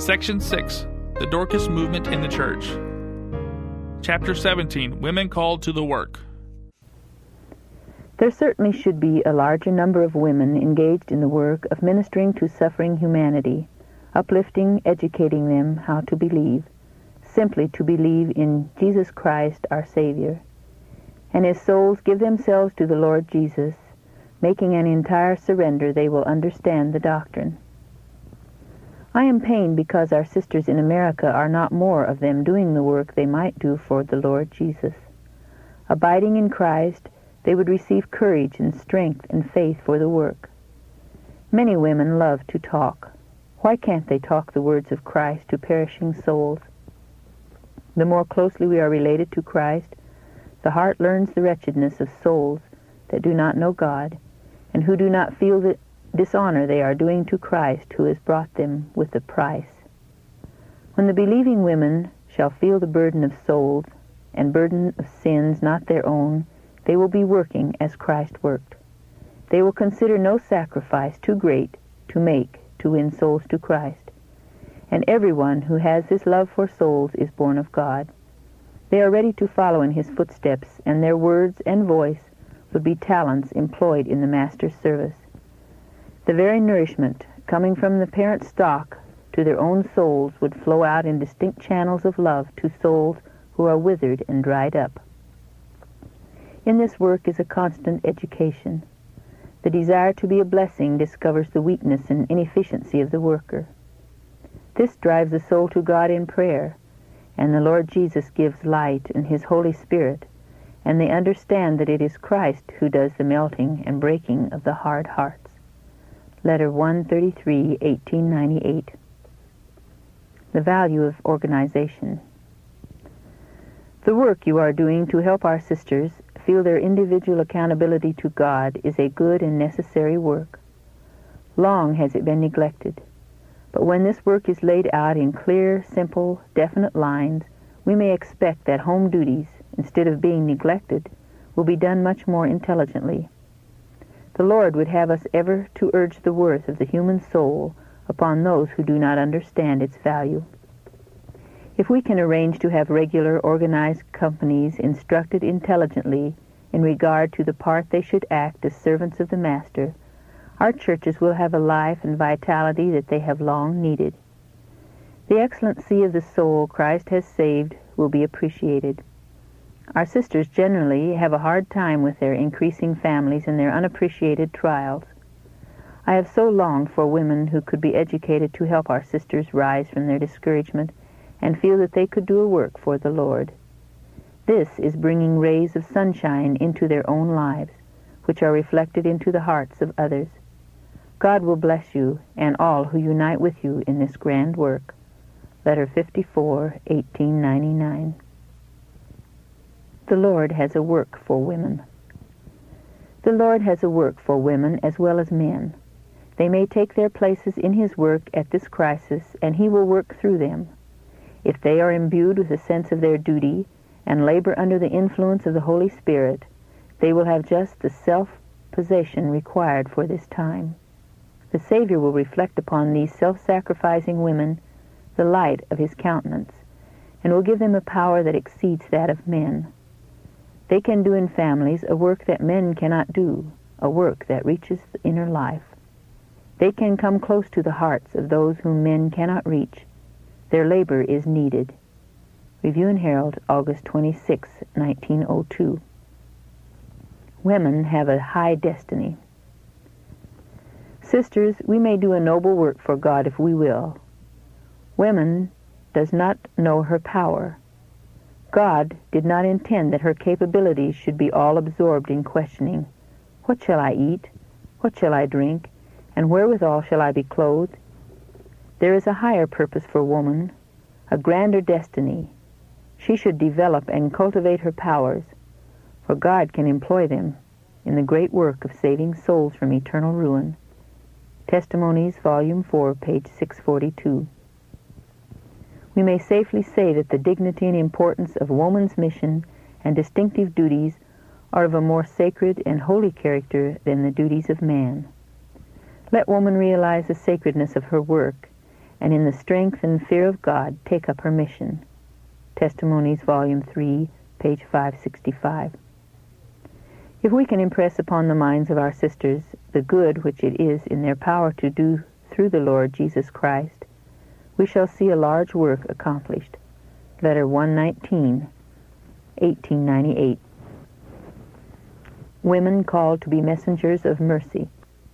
Section 6, The Dorcas Movement in the Church. Chapter 17, Women Called to the Work. There certainly should be a larger number of women engaged in the work of ministering to suffering humanity, uplifting, educating them how to believe, simply to believe in Jesus Christ our Savior. And as souls give themselves to the Lord Jesus, making an entire surrender, they will understand the doctrine. I am pained because our sisters in America are not more of them doing the work they might do for the Lord Jesus. Abiding in Christ, they would receive courage and strength and faith for the work. Many women love to talk. Why can't they talk the words of Christ to perishing souls? The more closely we are related to Christ, the heart learns the wretchedness of souls that do not know God, and who do not feel the dishonor they are doing to Christ, who has brought them with a price. When the believing women shall feel the burden of souls and burden of sins not their own, they will be working as Christ worked. They will consider no sacrifice too great to make to win souls to Christ. And everyone who has this love for souls is born of God. They are ready to follow in his footsteps, and their words and voice would be talents employed in the Master's service. The very nourishment coming from the parent stock to their own souls would flow out in distinct channels of love to souls who are withered and dried up. In this work is a constant education. The desire to be a blessing discovers the weakness and inefficiency of the worker. This drives the soul to God in prayer, and the Lord Jesus gives light and his Holy Spirit, and they understand that it is Christ who does the melting and breaking of the hard hearts. Letter 133, 1898. The value of organization. The work you are doing to help our sisters feel their individual accountability to God is a good and necessary work. Long has it been neglected, but when this work is laid out in clear, simple, definite lines, we may expect that home duties, instead of being neglected, will be done much more intelligently. The Lord would have us ever to urge the worth of the human soul upon those who do not understand its value. If we can arrange to have regular, organized companies instructed intelligently in regard to the part they should act as servants of the Master, our churches will have a life and vitality that they have long needed. The excellency of the soul Christ has saved will be appreciated. Our sisters generally have a hard time with their increasing families and their unappreciated trials. I have so longed for women who could be educated to help our sisters rise from their discouragement and feel that they could do a work for the Lord. This is bringing rays of sunshine into their own lives, which are reflected into the hearts of others. God will bless you and all who unite with you in this grand work. Letter 54, 1899. The Lord has a work for women. The Lord has a work for women as well as men. They may take their places in his work at this crisis, and he will work through them. If they are imbued with a sense of their duty and labor under the influence of the Holy Spirit, they will have just the self-possession required for this time. The Savior will reflect upon these self-sacrificing women the light of his countenance, and will give them a power that exceeds that of men. They can do in families a work that men cannot do, a work that reaches the inner life. They can come close to the hearts of those whom men cannot reach. Their labor is needed. Review and Herald, August 26, 1902. Women have a high destiny. Sisters, we may do a noble work for God if we will. Woman does not know her power. God did not intend that her capabilities should be all absorbed in questioning, what shall I eat? What shall I drink? And wherewithal shall I be clothed? There is a higher purpose for woman, a grander destiny. She should develop and cultivate her powers, for God can employ them in the great work of saving souls from eternal ruin. Testimonies, Volume 4, page 642. We may safely say that the dignity and importance of woman's mission and distinctive duties are of a more sacred and holy character than the duties of man. Let woman realize the sacredness of her work and in the strength and fear of God take up her mission. Testimonies, Volume 3, page 565. If we can impress upon the minds of our sisters the good which it is in their power to do through the Lord Jesus Christ, we shall see a large work accomplished. Letter 119, 1898. Women called to be messengers of mercy.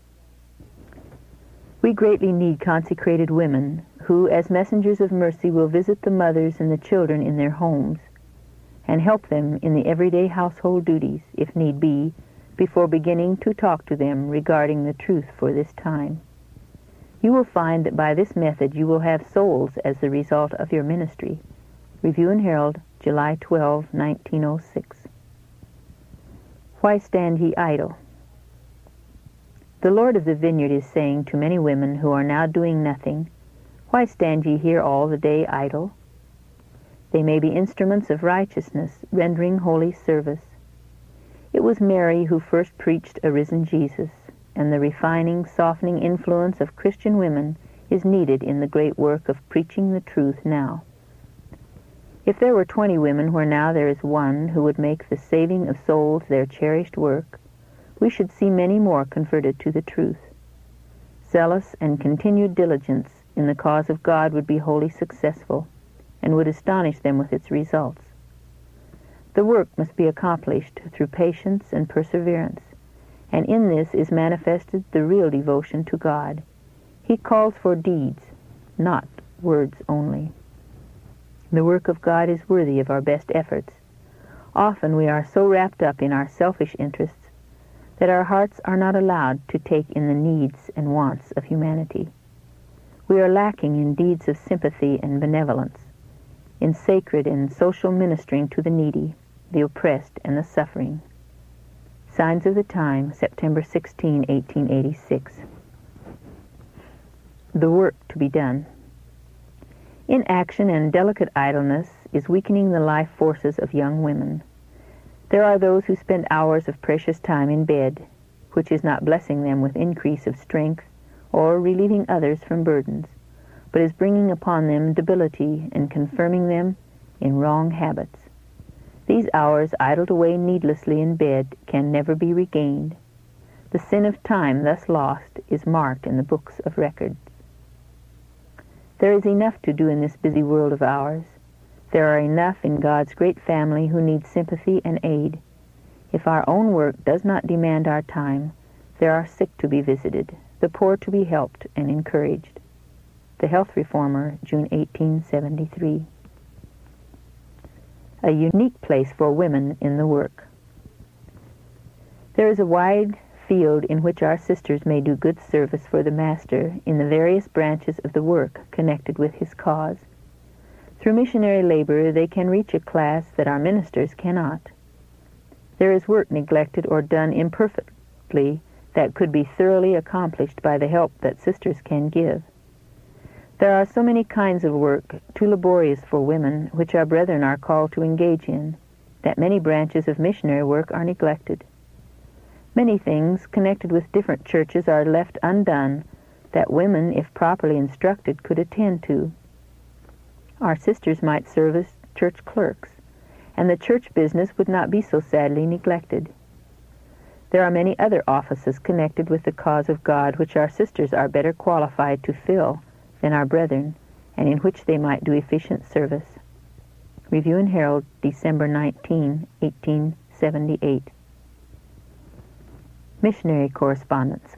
We greatly need consecrated women who, as messengers of mercy, will visit the mothers and the children in their homes and help them in the everyday household duties, if need be, before beginning to talk to them regarding the truth for this time. You will find that by this method you will have souls as the result of your ministry. Review and Herald, July 12, 1906. Why stand ye idle? The Lord of the vineyard is saying to many women who are now doing nothing, why stand ye here all the day idle? They may be instruments of righteousness, rendering holy service. It was Mary who first preached a risen Jesus, and the refining, softening influence of Christian women is needed in the great work of preaching the truth now. If there were 20 women where now there is one who would make the saving of souls their cherished work, we should see many more converted to the truth. Zealous and continued diligence in the cause of God would be wholly successful, and would astonish them with its results. The work must be accomplished through patience and perseverance, and in this is manifested the real devotion to God. He calls for deeds, not words only. The work of God is worthy of our best efforts. Often we are so wrapped up in our selfish interests that our hearts are not allowed to take in the needs and wants of humanity. We are lacking in deeds of sympathy and benevolence, in sacred and social ministering to the needy, the oppressed, and the suffering. Signs of the Time, September 16, 1886. The work to be done. Inaction and delicate idleness is weakening the life forces of young women. There are those who spend hours of precious time in bed, which is not blessing them with increase of strength or relieving others from burdens, but is bringing upon them debility and confirming them in wrong habits. These hours idled away needlessly in bed can never be regained. The sin of time thus lost is marked in the books of records. There is enough to do in this busy world of ours. There are enough in God's great family who need sympathy and aid. If our own work does not demand our time, there are sick to be visited, the poor to be helped and encouraged. The Health Reformer, June 1873. A unique place for women in the work. There is a wide field in which our sisters may do good service for the Master in the various branches of the work connected with his cause. Through missionary labor they can reach a class that our ministers cannot. There is work neglected or done imperfectly that could be thoroughly accomplished by the help that sisters can give. There are so many kinds of work, too laborious for women, which our brethren are called to engage in, that many branches of missionary work are neglected. Many things connected with different churches are left undone that women, if properly instructed, could attend to. Our sisters might serve as church clerks, and the church business would not be so sadly neglected. There are many other offices connected with the cause of God which our sisters are better qualified to fill than our brethren, and in which they might do efficient service. Review and Herald, December 19, 1878. Missionary correspondence.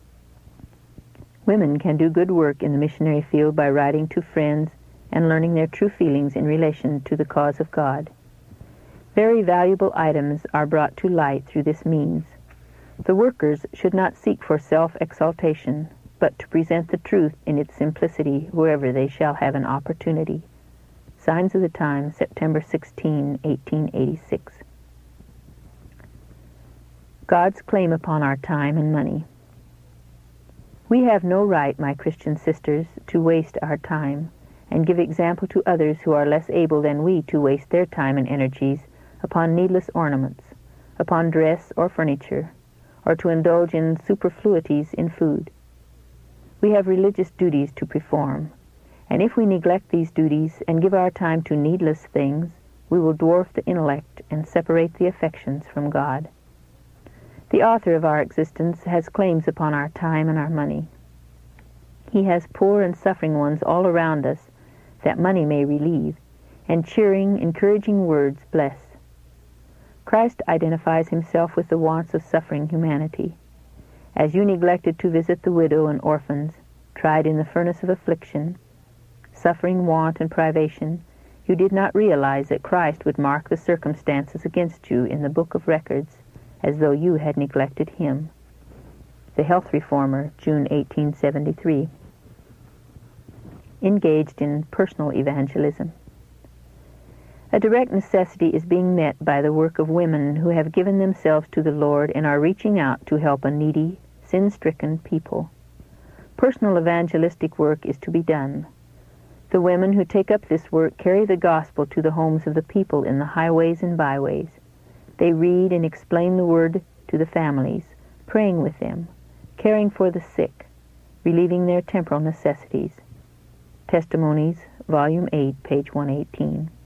Women can do good work in the missionary field by writing to friends and learning their true feelings in relation to the cause of God. Very valuable items are brought to light through this means. The workers should not seek for self-exaltation, but to present the truth in its simplicity wherever they shall have an opportunity. Signs of the Time, September 16, 1886. God's claim upon our time and money. We have no right, my Christian sisters, to waste our time, and give example to others who are less able than we to waste their time and energies upon needless ornaments, upon dress or furniture, or to indulge in superfluities in food. We have religious duties to perform, And if we neglect these duties and give our time to needless things, we will dwarf the intellect and separate the affections from God. The author of our existence has claims upon our time and our money. He has poor and suffering ones all around us that money may relieve, and cheering, encouraging words bless. Christ identifies himself with the wants of suffering humanity. As you neglected to visit the widow and orphans, tried in the furnace of affliction, suffering, want, and privation, you did not realize that Christ would mark the circumstances against you in the book of records as though you had neglected him. The Health Reformer, June 1873. Engaged in personal evangelism. A direct necessity is being met by the work of women who have given themselves to the Lord and are reaching out to help a needy, sin-stricken people. Personal evangelistic work is to be done. The women who take up this work carry the gospel to the homes of the people in the highways and byways. They read and explain the word to the families, praying with them, caring for the sick, relieving their temporal necessities. Testimonies, Volume 8, page 118.